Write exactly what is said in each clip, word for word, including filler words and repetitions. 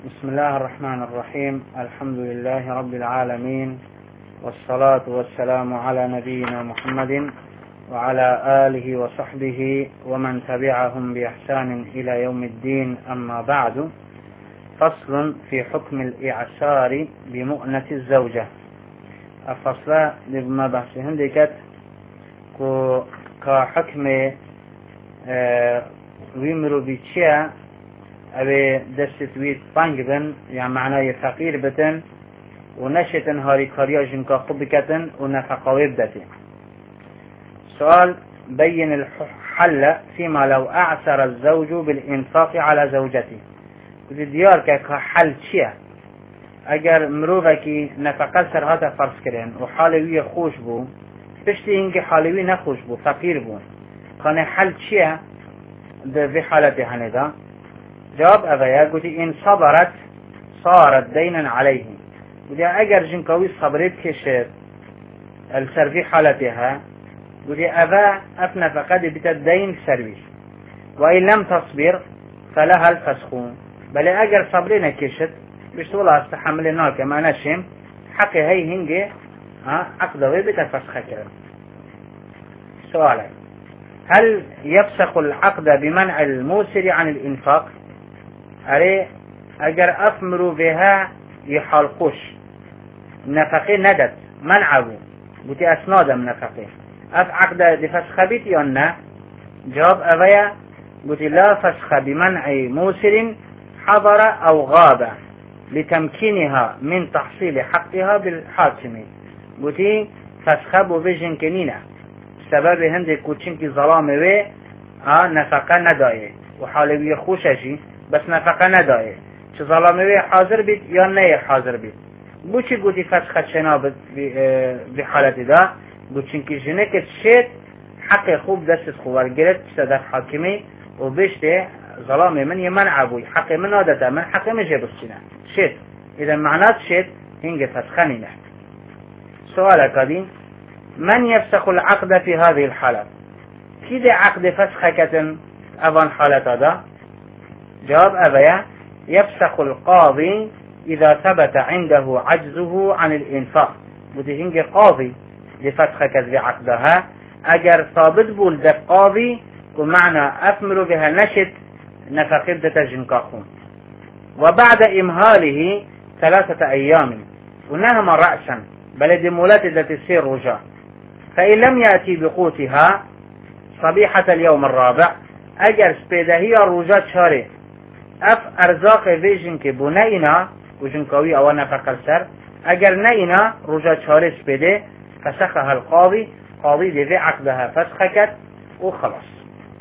بسم الله الرحمن الرحيم. الحمد لله رب العالمين، والصلاة والسلام على نبينا محمد وعلى آله وصحبه ومن تبعهم بإحسان إلى يوم الدين. أما بعد، فصل في حكم الإعسار بمؤنة الزوجة. الفصل لما بحثهم ديكت كحكم ويمرو بيتشيا أبي دست ويت بانجبن، يعني معناه فقير بتن ونشتن هاري كاريا جنكا خبكتن ونفقا ويبدتن. سؤال: بين الحل فيما لو أعسر الزوج بالإنفاق على زوجته. ديار كحل شيء اگر مروفكي نفقه سر هاتا فرض كرين وحالوية خوش بو بشتي هنگي حالوية نخوش بو فقير بو كان حل شيء في حالته هندا؟ جواب أبايا قلتي إن صبرت صارت دينا عليه. قلتي أجر جنكوي صبرت كشير السر في حالتها، قلتي أبا أفنى فقد بتدين سرويش، وإن لم تصبر فلها الفسخون. بل أجر صبرنا كشت بشتولا استحملنا كما نشم حقي هي هنجي عقدوي بتفسخ كرم. سؤال: هل يفسخ العقد بمنع الموسر عن الإنفاق؟ أري أجر أفمروا بها يحلقوش نفقي ندت منعه بتي أسناد من نفقي أف عقد لفسخ بيتي أن؟ جواب أبايا قلت لا فسخ بمنع موسر حضر أو غاب لتمكينها من تحصيل حقها بالحاكم. قلت فسخ بوجن كنينة سبب هندي كوتشنكي ظلامه و نفقه ندائه وحالوية خوششي بس نفقه ندائه چه ظلامه و حاضر بید یا نه حاضر بید. بو چی گوتی فسخ شنا به حالت دا؟ بو چنکی جنه که شد حق خوب دست خوبر گرد صدف حاکمی و بشته ظلامه من يمنع بوي حق من عادته من حق مجي بسينا شد. إذا معنات شد هنجي فسخنينه. سؤال قديم: من يفسخ العقد في هذه الحالة؟ كده عقد فسخ كتن أبان حالة هذا؟ جواب أبايا: يفسخ القاضي إذا ثبت عنده عجزه عن الإنفاق. بدي هنجي قاضي لفسخ كذب عقدها أجر ثابت بول ده قاضي ومعنى أثمر بها نشد نفقدة جنكاخون، وبعد إمهاله ثلاثة أيام ونهم رأسا بلد مولات التي تصير رجاء، فإن لم يأتي بقوتها صبيحة اليوم الرابع أجر سبيده هي الرجاء شاري أف أرزاق فيجنك بنينا وجنكوي أو نفق السر أجر نينا رجاء شاري سبيده فسخها القاضي قاضي دي في عقدها فسخكت وخلاص.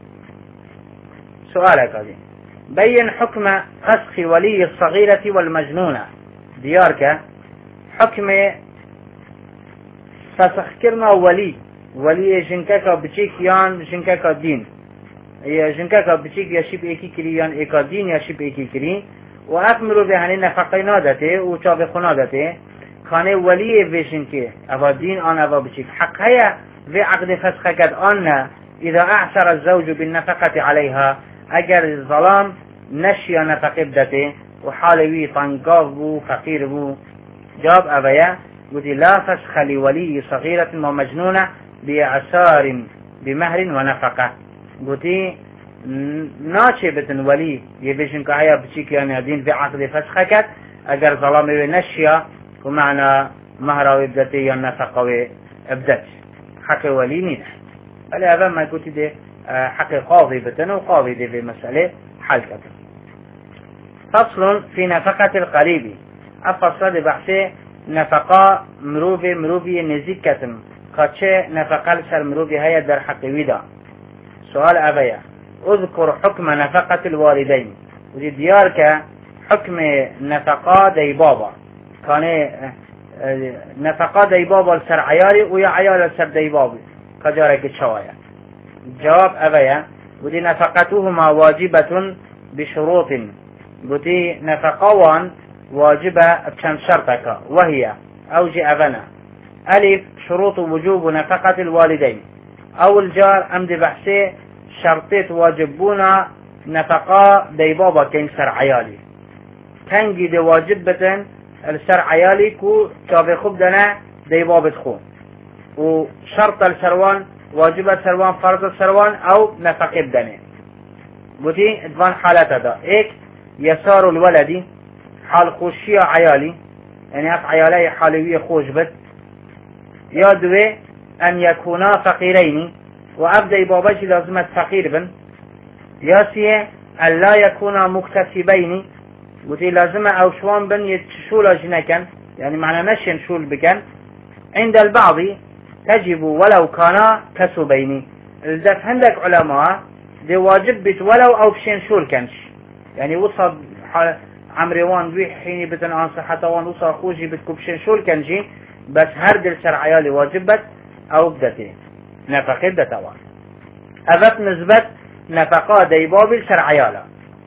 سؤالك هذه: بين حكم فسخ ولي الصغيرة والمجنونة. ديارك حكم فسخ كرنا ولي ولي جنكك بچيك يان جنكك دين يا جنكك بچيك يشيب ايكي كري يان ايكا دين يشيب ايكي كري وأكملوا بهني نفقينا دته وشابخنا دته كان ولي بجنكه أبا دين أنا أبا بچيك حق هيا في عقد فسخك أن إذا أعسر الزوج بالنفقة عليها اگر الظلام نشي نفقه بدته وحالوي طنقاف بو فقير بو. جواب أبايا قلت لا فسخ لولي صغيرة ومجنونة بإعسار بمهر ونفقة. قلت ناشي بتن ولي يبيشن كهيا بشيك يعني دين في عقد فسخكت اگر ظلام نشي ومعنى مهر وبدته يا نفقه وبدت حق ولي نينه. بل هذا ما قلت ده حق قاضي بتن وقاضي دي في مسألة حل كتن. فصل في نفقة القريب. الفصل بحث نفقة مروفي مروفي نزيك كتن قدشة نفقة لسر مروفي هيا در حق ويدا. سؤال أبايا: اذكر حكم نفقة الوالدين. ودي ديارك حكم نفقة دي بابا كان نفقة دي بابا لسر عياري ويا عيار لسر دي بابي كجارك شوايا. جواب أبايا ودي نفقتهما واجبة بشروط. بدي نفقوان واجبة بكم شرطك وهي أوجي أبنا: ألف شروط وجوب نفقة الوالدين. أول جار أمد بحثي شرطيت واجبونا نفقة دي بابا كين سر عيالي تنگی ده واجب بتن السر عيالي كو كافي خوب دنا دي بابت خو وشرط السروان واجب السروان فرض السروان او نفقه بدنه بودي ادوان حالات دا ايك يسار الولدي حال خوشية عيالي يعني هف عيالي حالوية خوش بد يا دوي ان يكونا فقيرين وابدا باباجي لازم فقير بن يا سيه ان لا يكونا مكتسبين بودي لازم او شوان بن يتشول جنكن يعني معنى نشن شول بكن عند البعض تجب ولو كان كسبين الدف عندك علماء دي واجب بيت ولو او بشين شول كنش يعني وصل عمريوان بي حيني بتن انصر حتى وان وصل خوجي بتكو بشين شول كنجي بس هردل سر عيالي واجبت او بدتي نفقه دتوان اذت نسبت نفقه دي بابل سر عيالا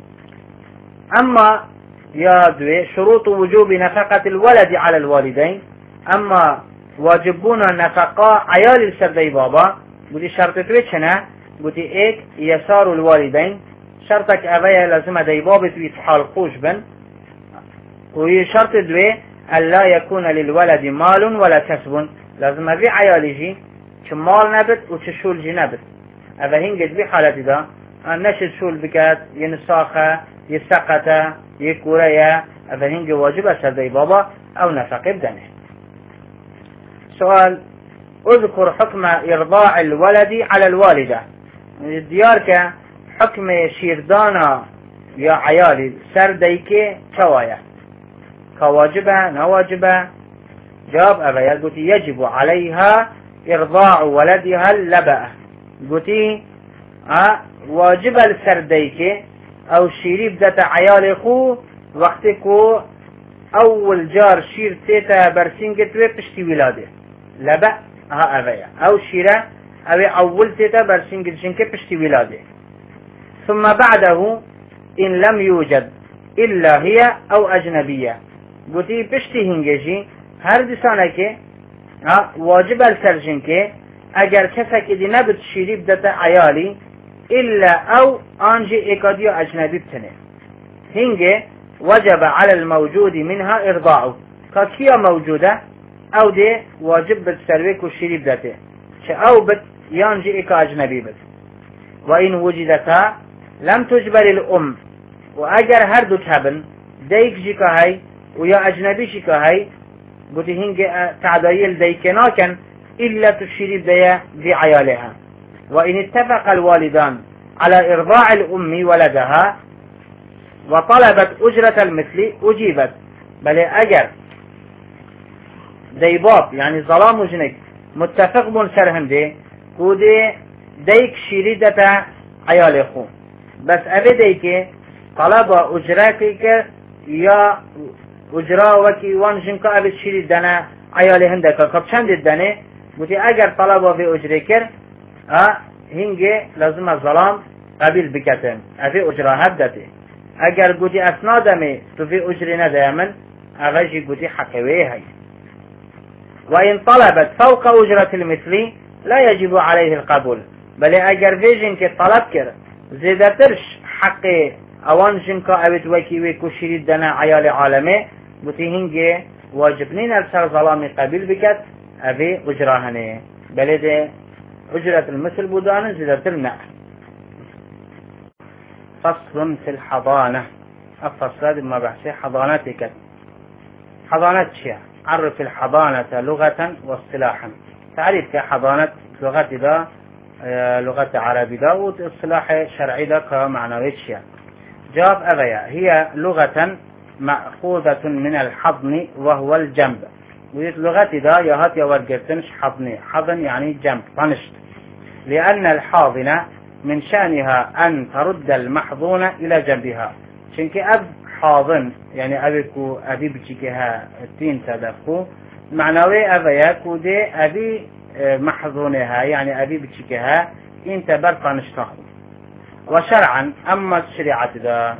اما يا دوي شروط وجوب نفقة الولد على الوالدين اما واجبون نفقة عيال السردي بابا بودي شرط تويتشنا بودي ايك يسار الوالدين شرطك ابايا لازم دي بابا تويت حال خوش بن وهي شرط دوي الا يكون للولد مال ولا كسب لازم بي عيالي مال نبت وتشول جي نبت ابا هنجد بي حالتي دا نشد شول بكات ينساخة يسقط يكوريا ابا هنج واجب السردي بابا او نفقه بدنه. سؤال اذكر حكم ارضاع الولد على الوالدة ديارك حكم شيردانا يا عيالي سرديك كوايا كواجبة نواجبة جاب أبا قلت يجب عليها إرضاع ولدها اللبأ قلت أه واجب السرديك أو شيريب ذات عيالي خو وقتكو أول جار شير تيتا برسنجت ويبشتي ولاده لبأ ها أبايا أو شيرة أو أول تيتا برسنجت جنك بشتي ولاده ثم بعده إن لم يوجد إلا هي أو أجنبية قلتي بشتي هنجي هر دسانك واجب السرجنك اگر كسك دي نبت شيري بدت عيالي إلا أو أنجي إكاديو أجنبي بتنه هنجي وجب على الموجود منها إرضاعه كاكيا موجودة أو دي واجب بتسرويك وشيري بدته أو بت ينجي إكا أجنبي بت وإن وجدتا لم تجبر الأم وأجر هردو كابن ديك جيكا هاي ويا أجنبي شيكا هاي قلتي هنجي تعدايل ديكناكن إلا تشيري بدايا بعيالها وإن اتفق الوالدان على إرضاع الأم ولدها وطلبت أجرة المثل أجيبت بل أجر ديباب يعني ظلام جنك متفق بن سرهم دي كودي ديك شيريدة عيال خو بس أبي ديك طلب أجرتك يا أجرا وكي وان جنك أبي شيريدنا عيال هندك كبشند الدني قلتي أجر طلب في أجركر اه هنجي لازم الظلام قبيل بكتن أفي أجرا هدتي اگر قلتي أسنادمي تفي أجرنا دائما أغجي قلتي حقويه هاي وإن طلبت فوق أجرة المثل لا يجب عليه القبول بل اگر في جنك طلب كر زيدترش حق اوان جنكا اوت وكي ويكو شريد دنا عيال عالمي قلتي هنجي واجبنين السر ظلامي قبيل بكت أفي أجراهني بل ده أجرة المثل بودان زيدترنا. فصل في الحضانة الفصل ما بحثي حضانتك حضانة شيء عرف الحضانة لغة واصطلاحا تعريف كحضانة لغة دا لغة عربي دا واصطلاح شرعي دا كمعنوي شيء. جواب أغيا هي لغة مأخوذة من الحضن وهو الجنب ويت لغة دا يهات يورجتنش حضني حضن يعني جنب طنشت لأن الحاضنة من شأنها أن ترد المحظون إلى جنبها شنك أب حاضن يعني أبيكو أبي بجيكها التين تدفو معنوي أبيا كودي أبي محظونها يعني أبي بجيكها إنت برطان اشتخو. وشرعا أما الشريعة دا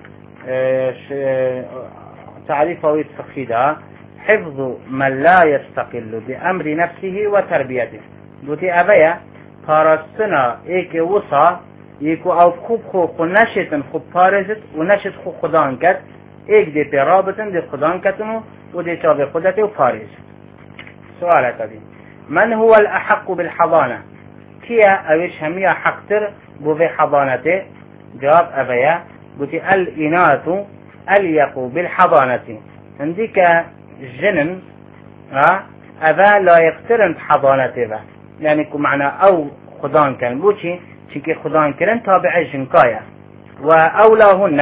تعريفه يتفقيدا حفظ من لا يستقل بأمر نفسه وتربيته دوتي أبيا پاراستنا ایک وصا یکو او خوب خوب خو نشتن خوب پارزت و نشت خوب خدان کد ایک دی پی رابطن دی خدان کتنو و دی چاوی خودتی و پاریز. سؤال کدی من هو الأحق بالحضانة؟ كيا أويش همية حقتر بوفي حضانته؟ جواب أبيا قلت الإناث أليق بالحضانة. عندك جنن أبا لا يقترن حضانته، يعني معنى أو خدان كان بوشي چونكي خدان كرن تابع جنكايا وأولاهن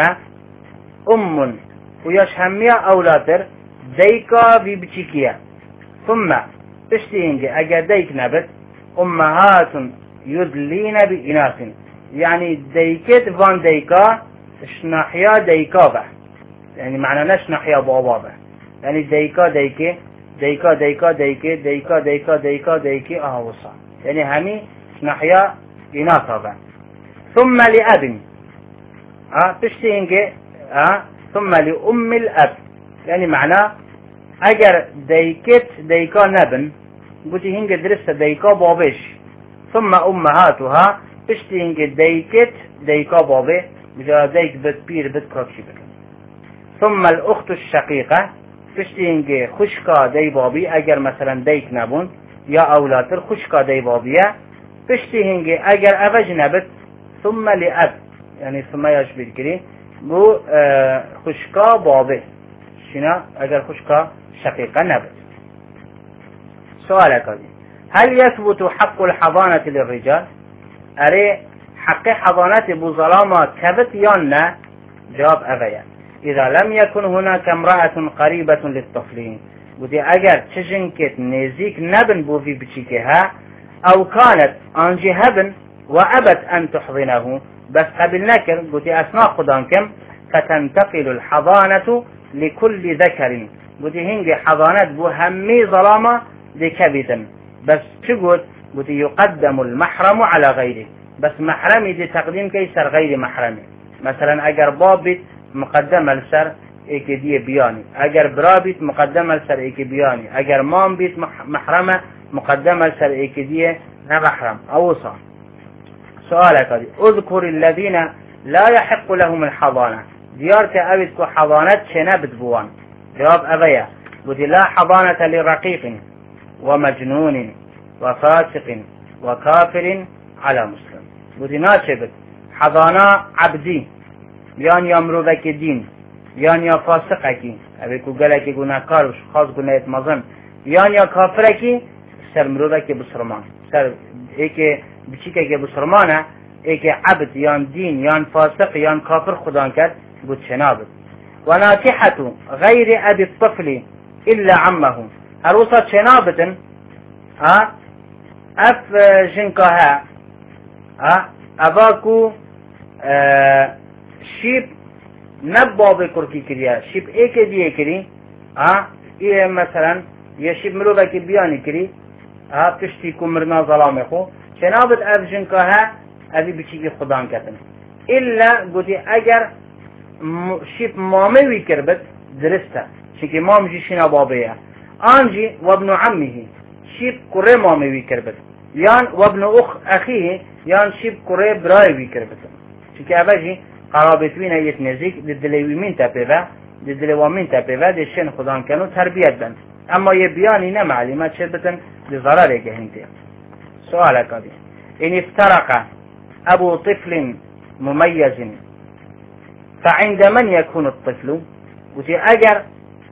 أم ويش همية أولاتر ديكا ببچيكيا. ثم اشتينجي اگر ديك نبت امهات يدلين بإناث، يعني ديكت فان ديكا شنحيا ديكا به، يعني معنى نشنحيا بابا به، يعني ديكا ديكي ديكا ديكا ديكي ديكا ديكا ديكا ديكي اه وصا، يعني همي شنحيا إناثا به. ثم لأب اه اشتينجي اه ثم لأم الأب، يعني معنى اگر ديكت ديكا نبن قلتي هنگ درست ديكا بابش. ثم امهاتها اشتي هنگ ديكت ديكا بابه بجا ديك بد بير بد كاكشي بكن. ثم الاخت الشقيقة اشتي هنگ خشكا دي بابي اگر مثلا ديك نبون يا اولاتر خشكا دي بابيه اشتي هنگ اگر اوج نبت. ثم لأب، يعني ثم ياش بيركري بو اه خشكا بابه شنا اگر خشكا شقيقة نبت. سؤالك هل يثبت حق الحضانة للرجال؟ أري حق حضانة بظلامة كبت يانا؟ جواب أبيا إذا لم يكن هناك امرأة قريبة للطفلين، ودي أجر تشنكت نزيك نبن بو في بشيكها أو كانت أنجي هبن وأبت أن تحضنه بس قبل نكر ودي أثناء خدانكم فتنتقل الحضانة لكل ذكر، ودي هنجي حضانة بو همي ظلامة لكبدا بس تقول ودي يقدم المحرم على غيره، بس محرمي دي تقديم كيسر غير محرمي. مثلا اگر باب بيت مقدمة لسر ايكي دي بياني، اگر برا بيت مقدمة لسر ايكي بياني، اگر مام بيت محرمة مقدمة لسر ايكي دي نمحرم اوصى. سؤالك هذه اذكر الذين لا يحق لهم الحضانة، ديارك أبدك حضانة شنبت بوان. جواب أبيا ودي لا حضانة لرقيق ومجنون وفاسق وكافر على مسلم. ودي ناشبت حضانة عبدي يان يامرو بك دين يان يا فاسقكي أبيكو قالكي قلنا كارش خاص قلنا يتمظن يان يا كافركي سر مرو بك بسرمان سر ايكي بچيكي بسرمانه ايكي عبد يان دين يان فاسق يان كافر خدان كد بود شنابت. وناكحة غير أبي الطفل إلا عمه، هروسا شنابتن ها أف جنكها ها أباكو اه شيب نبا بكركي كريا شيب ايكي دي كري ها ايه مثلا يشيب مروبا كي بياني كري ها تشتيكو مرنا ظلامي خو شنابت أف جنكها أبي بچيكي خدان كتن إلا قلتي أجر شيب مامي ويكربت درسته شكي مام جي شنا بابيه آنجي وابن عمه شيب كوري مامي ويكربت يان وابن أخ أخيه يان شيب كوري براي ويكربت شكي أباجي قرابتوين ايت نزيك ددليوي من تابيبا ددليوا من تابيبا دي شن خدان كانوا تربيت بن اما يبياني نمعلي ما تشربتن لضرر جهنتين. سؤالك هذه إن افترق أبو طفل مميز فعند من يكون الطفل؟ وتي أجر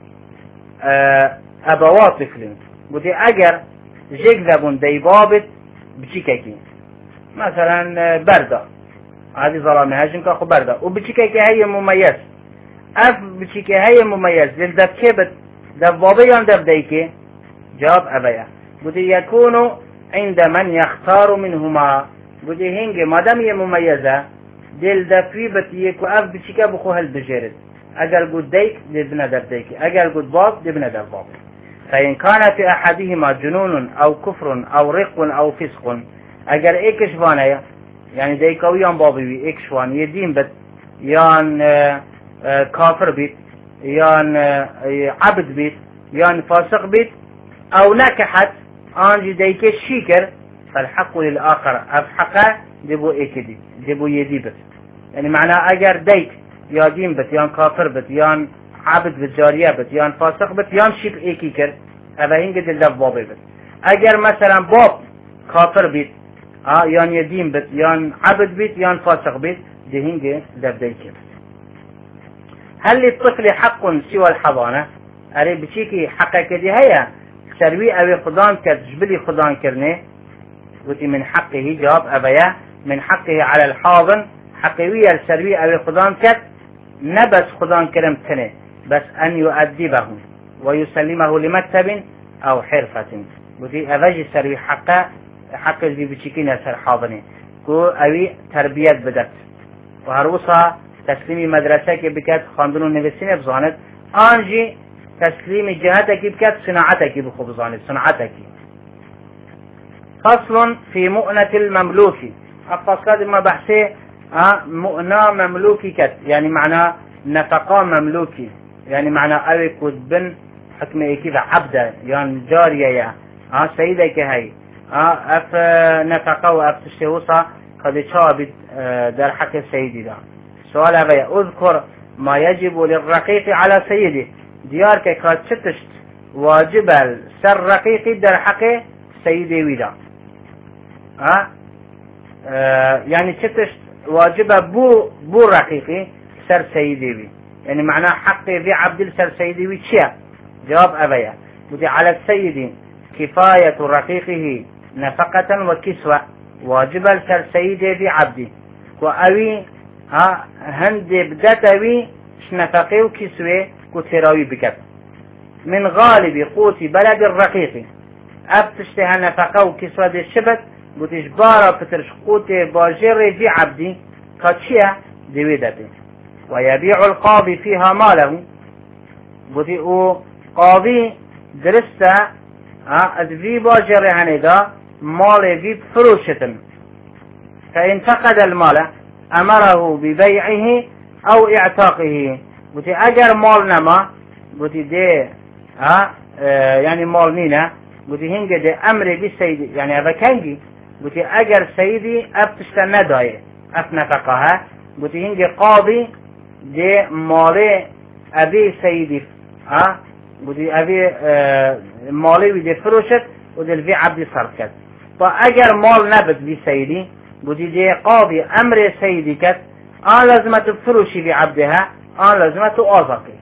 أبوا طفل وتي أجر جذب ديبابت بشيكاكي مثلا بردة هذه ظلامة هاجم كاخو بردة وبشيكاكي هي مميز أف بشيكاكي هي مميز للدب كبت دبابي يان دب ديكي. جواب أبيا وتي يكون عند من يختار منهما بودي هنگ مادام یه ممیزه دل دفی بتیک و اف بچیکه بخو هل بجرد اگر قد ديك دبنا در ديك اگر قد باب دبنا در باب. فإن كان في أحدهما جنون أو كفر أو رق أو فسق اگر ایکش وانه يعني ديكويان بابي ایکش وان يدين بد يان اه اه كافر بيت يان اه عبد بيت يان فاسق بيت أو نكحت آنجي ديك شيكر فالحق للآخر أفحقه دبو إيكدي دبو يدي بس يعني معناه أجر ديك يا دين بت يان كافر بت يان عبد بجارية بت يان فاسق بت يان شيب ايكي كر هذا هنگ دل دف بابي بت اگر مثلا باب كافر بيت اه يان يدين بت يان عبد بيت يان فاسق بيت ده هنگ دف ديكر. هل للطفل حق سوى الحضانة؟ اري بشيكي حقك دي هيا سروي اوي خدان كرد جبلي خدان كرنه قلت من حقه جواب ابيا من حقه على الحاضن حقوية السروي اوي خدان كرد نبس خدان كرم تنه بس ان يؤدبه ويسلمه لمكتب او حرفة قلت اوجي سروي حقه حق بي بشيكي نسر حاضنه كو اوي تربيت بدت وهروسا تسليم مدرسة كي بكات خاندون ونفسين بزانت آنجي تسليم جهتك بكات صناعتك بخب زانت صناعتك. فصل في مؤنة المملوك الفصل ما بحثي اه مؤنة مملوكي كت يعني معنى نفقة مملوكي يعني معنى اوي كود بن حكم ايكي عبدة يعني جارية يا اه سيدك هاي اه اف نفقة واف تشتوصة قد شابت اه در حق سيدي ده. سؤال أبي أذكر ما يجب للرقيق على سيده ديار كاد شتشت واجب سر رقيقي در حق سيدي ويدا ها أه يعني شتشت واجب بو بو رقيقي سر سيدي وي يعني معناه حق في عبد سر سيدي وي شيا جواب أبي بدي على السيد كفاية رقيقه نفقة وكسوة واجب سر سيدي في عبدي وأوي ها هندي بدتوي شنفقي وكسوة كتراوي بكت من غالب قوت بلد الرقيق ابتشتها نفقه وكسوة دي الشبت بتجبارة بترش قوت باجر في عبدي كتشيا دي ويدته ويبيع القاضي فيها ماله بتقو قاضي درسته ها ادفي باجر هندا مال في فروشتن فإن فقد المال امره ببيعه او اعتاقه بوتي اگر مال نما بوتي دي ها اه يعني مال نينا بوتي هنگه دي امر بي سيدي يعني ابا كنجي بوتي اگر سيدي ابتشتا ندايه اف نفقها بوتي هنگه قاضي دي مال ابي سيدي ها بوتي ابي اه مالي دي فروشت ودي الفي عبدي صرفت فاگر مال نبت بي سيدي بودي دي قاضي امر سيدي كت آن لازمة فروشي بعبدها آن لازمة آزاقي.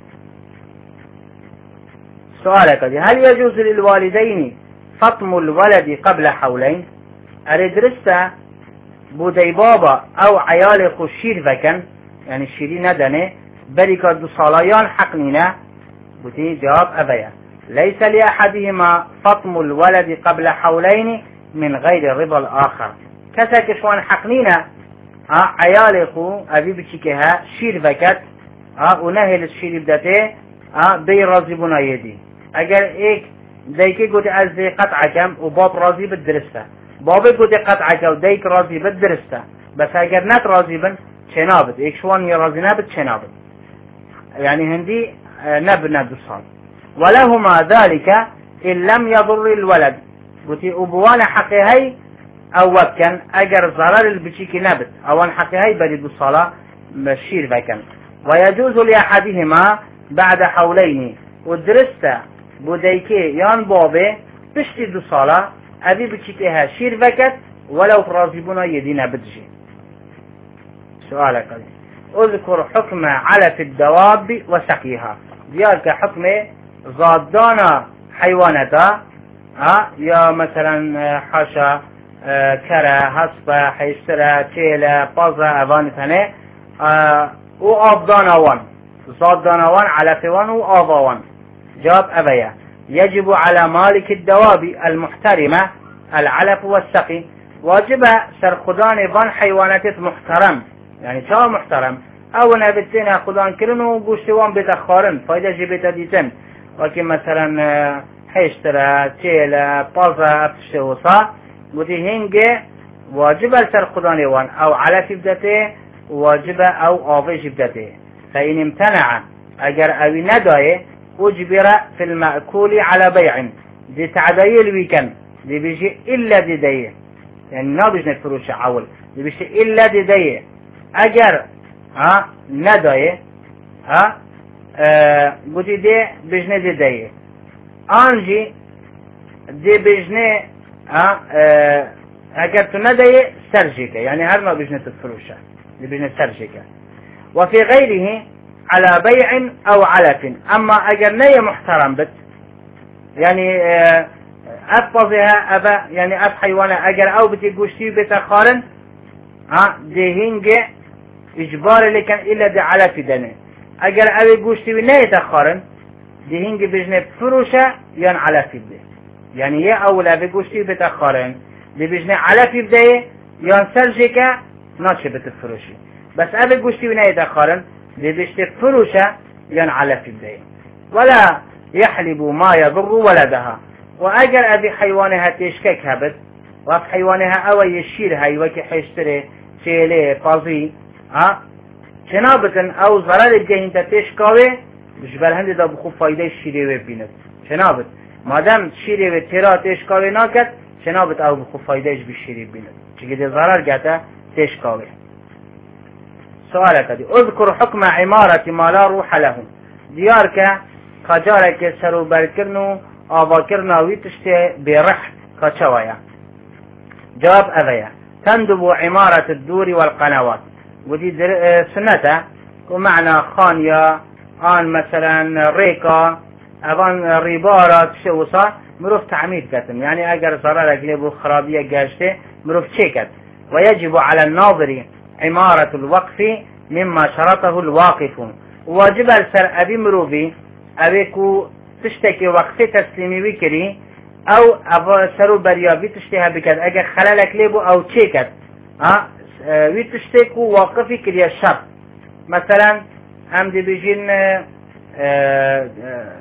سؤالك دي هل يجوز للوالدين فطم الولد قبل حولين؟ أريد رستا بودي بابا أو عيال خشير فكن يعني الشيري ندنه بريكا دو صاليان حقنينه بودي جواب أبيا ليس لأحدهما فطم الولد قبل حولين من غير رضا الآخر كسا كشوان حقنينا ها عيالي خو ابي بشيكها شير فكت ها ونهل الشير بدته ها بي راضي بنا يدي اگر ايك دايكي قلت از دي قطعكم وباب راضي بالدرسته بابي قلت قطعك ودايك راضي بالدرسته بس اگر نت راضي بن شنابت ايك شوان يراضي نابت شنابت يعني هندي نبنا دوصال ولهما ذلك ان لم يضر الولد قلت ابوان حقي هاي او وكن اگر ضرر البشيكي نبت او ان حقي هاي بريد الصلاة مشير بكن ويجوز لأحدهما بعد حولين ودرسته بوديكي يان بابي تشتد الصلاة ابي بشيكيها شير بكت ولو فرازبنا يدينا بدجي. سؤالك اذكر حكم علف الدواب وسقيها ديالك حكم ضادانا حيوانتا ها يا مثلا حاشا اه كرة هصبة حيسترة تيلة بازة اوان ثاني اه و آفدان اوان ضادان اوان علفوان و آفوان. جواب أبيا يجب على مالك الدواب المحترمة العلف والسقي واجب سرخدان فان حيوانات محترم يعني شو محترم او نبتين خدان كرنو وقوشتوان بتخارن فايدة جبت ديتن ولكن مثلا حيشترا تيلا بازا ابتشتوصا ودي هنجي واجب سرخدان وان او علف بدته واجب او آفش بدته فإن امتنع اگر اوي ندايه اجبر في المأكول على بيع دي تعداية الويكن دي بيجي الا دي دايه يعني ما بيجي نفروش عول دي بيجي الا دي دايه اگر ها ندايه ها قوتي دي بجنه دي دي آنجي دي بجنه اگر تو ندهی سرجيكا يعني هر ما بجنه تفروشه دي بجنه سرجيكا. وفي غيره على بيع أو علف. أما أجر نية محترم بت يعني أفضها أبا يعني أف حيوانة أجر أو بتجوشتي بتخارن ها دهينج إجبار لكن إلا دي علف دنه. أجر أبي جوشتي بنية تخارن دهينج بجنة فروشة ين علف بده يعني يا أول أبي جوشتي بتخارن دي بجنة علف بده ين سرجك ناشي بتفروشي. بس أبي جوشتي بنية تخارن دي بجنة فروشة ين علف بده ولا يحلب ما يضر ولدها. وأجر أبي حيوانها تشكك هبت وأب حيوانها أو يشير هاي وكي حيشتري شيلي فازي ها شنابة أو ضرر بجهين تتشكاوي بجبال هندي دا بخو فايدة الشيري ببينت شنابة ما دام شيري ترا تشكاوي ناكت شنابة أو بخو فايدة بالشيري ببينت چكي دي ضرر جاتا تشكاوي. سؤالك دي اذكر حكم عمارة ما لا روح له. ديارك خجارك سرو بركرنو آواكرنا ويتشتي برح كشوايا. جواب أذية تندب عمارة الدور والقنوات. ودي سنة ومعنى خانية آن مثلا ريكا أغان ريبارة تشوصا مروف تعميد كتم يعني أجر ضرر قلبو خرابية جاشته مروف تشيكت. ويجب على الناظر عمارة الوقف مما شرطه الواقف. واجب السر أبي مروفي أبيكو تشتكي وقفه تسليمي بكري او ابا سرو بريابي تشتيها بكد اگر خلالك ليبو او تشيكت ها اه وي تشتكو واقفي كريا الشرط مثلا هم دي بيجين اه اه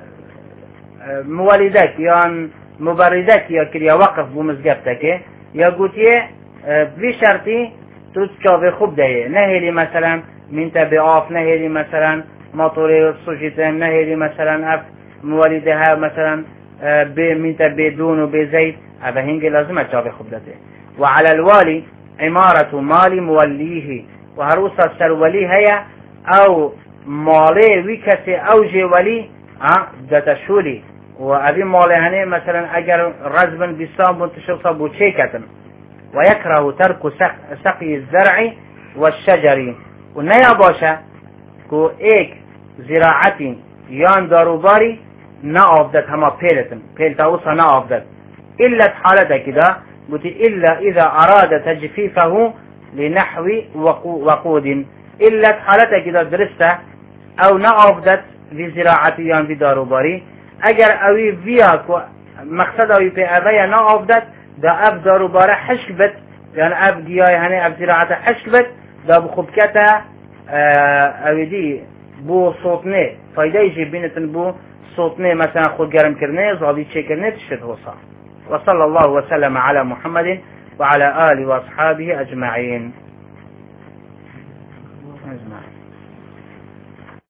موالدك يان مبردك يا كريا وقف بمزقبتك يا قوتيه اه بي شرطي تتشاوي خوب دايه نهيلي مثلا من تبعاف نهيلي مثلا مطوري السجتين نهيلي مثلا اف موالدها مثلا من بدون وبزيت هذا هنج لازم تشابه خبدته. وعلى الوالي عمارة مال موليه وهروسا سرولي هي أو مالي ويكسي أو جولي ها دتشولي وأبي مالي هني مثلا أجر رزبا بسام بنتشوصا بوشيكة. ويكره ترك سقي الزرع والشجر ونيا باشا كو ايك زراعتي يان داروباري نا آفدت هما پیلتن پیلتا اوسا نا آفدت إلا حالة كده قلت إلا إذا أراد تجفيفه لنحو وقود إلا حالة كده درسته أو نا آفدت في زراعتيان في داروباري أجر أوي فيها مقصد أوي في أبايا نا آفدت دا أب داروباري حشكبت يعني أب دياي هني أب زراعته حشكبت دا بخبكته أوي دي بو صوتنه فايده يجي بينتن بو صوتنه مثلا خود گرم کرنه زادی چه کرنه تشد وصا. وصلى الله وسلم على محمد وعلى آله وأصحابه أجمعين.